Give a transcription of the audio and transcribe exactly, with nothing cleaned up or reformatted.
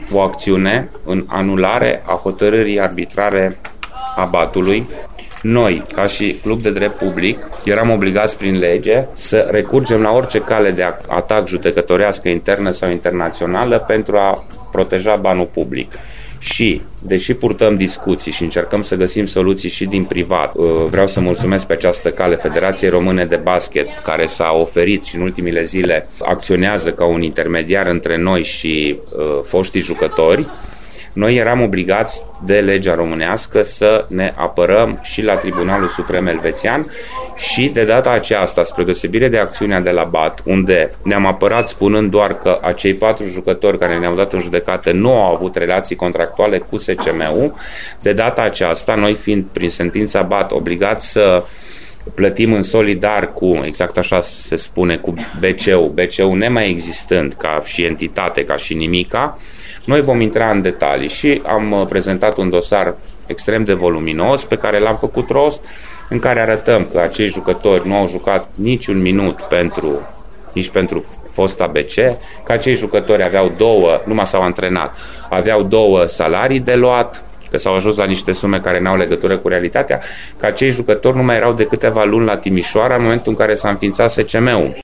o acțiune în anulare a hotărârii arbitrare a B A T-ului. Noi, ca și club de drept public, eram obligați prin lege să recurgem la orice cale de atac judecătorească internă sau internațională pentru a proteja banul public. Și, deși purtăm discuții și încercăm să găsim soluții și din privat, vreau să mulțumesc pe această cale Federației Române de Basket, care s-a oferit și în ultimile zile acționează ca un intermediar între noi și uh, foștii jucători. Noi eram obligați de legea românească să ne apărăm și la Tribunalul Suprem Elvețian și de data aceasta, spre deosebire de acțiunea de la B A T, unde ne-am apărat spunând doar că acei patru jucători care ne-au dat în judecată nu au avut relații contractuale cu S C M-ul, de data aceasta, noi fiind prin sentința B A T obligați să plătim în solidar cu, exact așa se spune, cu B C-ul, B C-ul nemai existând ca și entitate, ca și nimica, noi vom intra în detalii și am prezentat un dosar extrem de voluminos pe care l-am făcut rost, în care arătăm că acei jucători nu au jucat niciun minut pentru, nici pentru fosta B C, că acei jucători aveau două, numai s-au antrenat, aveau două salarii de luat, că s-au ajuns la niște sume care n-au legătură cu realitatea, că acei jucători nu mai erau de câteva luni la Timișoara în momentul în care s-a înființat S C M-ul.